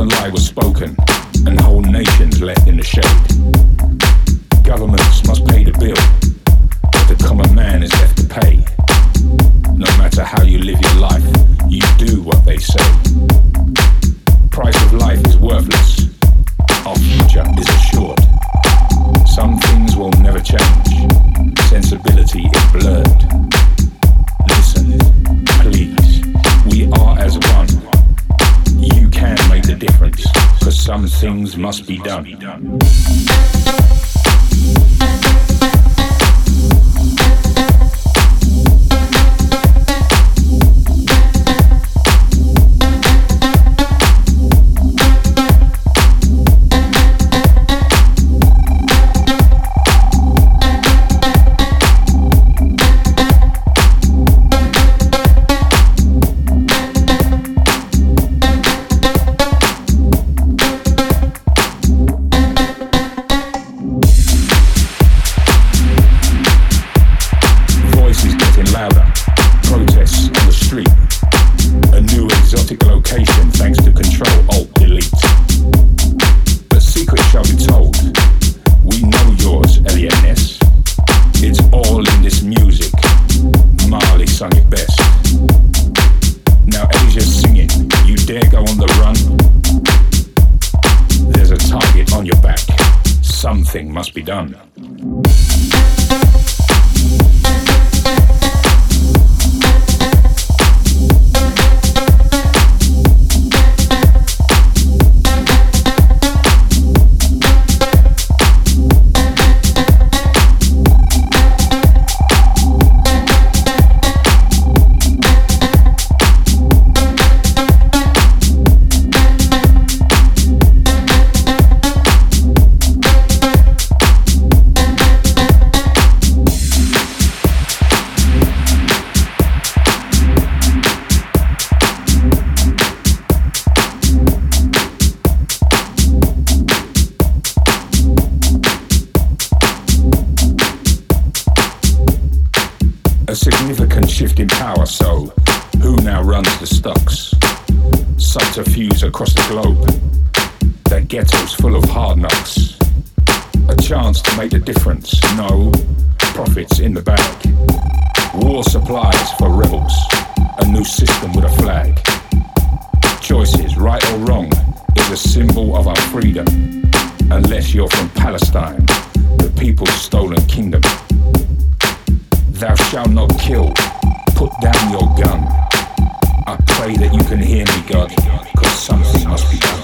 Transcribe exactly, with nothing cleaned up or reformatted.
one lie was spoken, and whole nations left in the shade. Governments must pay the bill, but the common man is left to pay. No matter how you live your life, you do what they say. Price of life is worthless, our future is assured. Some things will never change, sensibility is blurred. Listen, please, we are as one. You can make the difference, cause some things must be done. Must be done. A significant shift in power, so who now runs the stocks? Subterfuge across the globe. That ghetto's full of hard knocks. A chance to make the difference, no profits in the bag. War supplies for rebels, a new system with a flag. Choices, right or wrong, is a symbol of our freedom. Unless you're from Palestine, the people's stolen kingdom. Thou shalt not kill, put down your gun. I pray that you can hear me, God, cause something must be done.